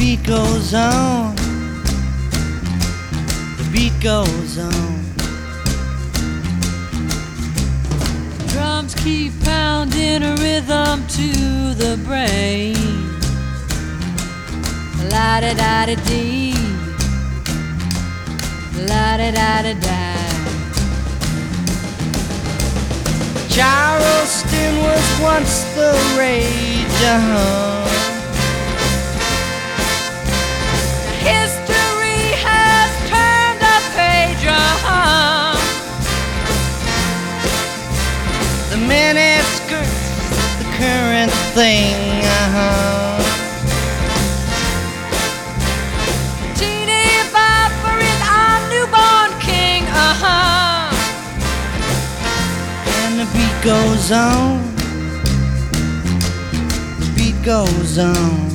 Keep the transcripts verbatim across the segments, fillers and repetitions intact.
beat goes on, the beat goes on. Drums keep pounding a rhythm to the brain. La-da-da-da-dee, la-da-da-da-da. Charleston was once the rage, uh-huh. History has turned a page, uh-huh. The miniskirt's the current thing, uh-huh. Teeny Bopper is our newborn king, uh-huh. And the beat goes on, the beat goes on.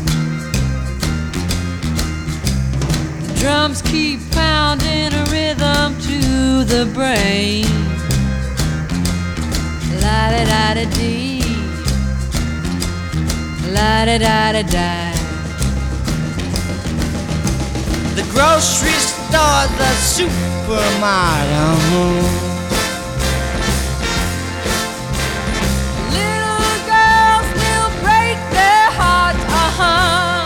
Drums keep pounding a rhythm to the brain. La-da-da-da-dee, la-da-da-da-da. The grocery store, the supermarket, uh-huh. Little girls will break their hearts, uh-huh.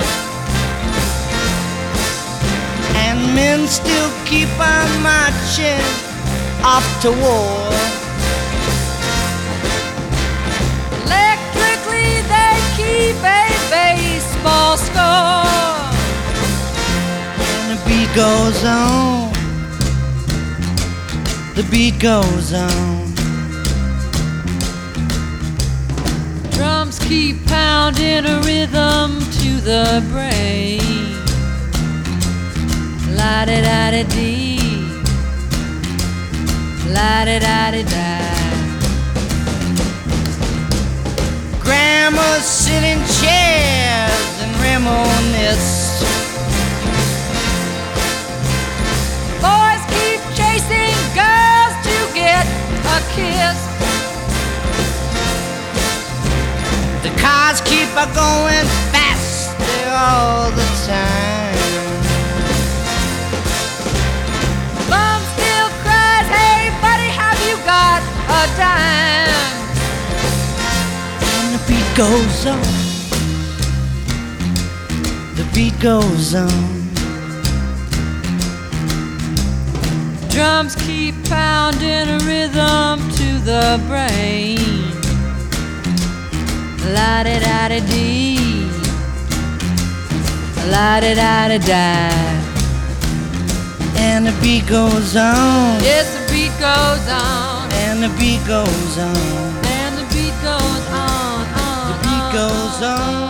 And men still keep on marching off to war. Electrically they keep a baseball score. And the beat goes on, the beat goes on. Drums keep pounding a rhythm to the brain. La-da-da-da-dee, la-da-da-da-da. Grandmas sit in chairs and reminisce. Boys keep chasing girls to get a kiss. The cars keep a going faster all the time. Mom still cries, hey buddy, have you got a dime? And the beat goes on, the beat goes on. Drums keep pounding a rhythm to the brain. La-da-da-da-dee, la-da-da-da-da. And the beat goes on, Yes, the beat goes on, and the beat goes on, and the beat goes on, on, the beat goes on.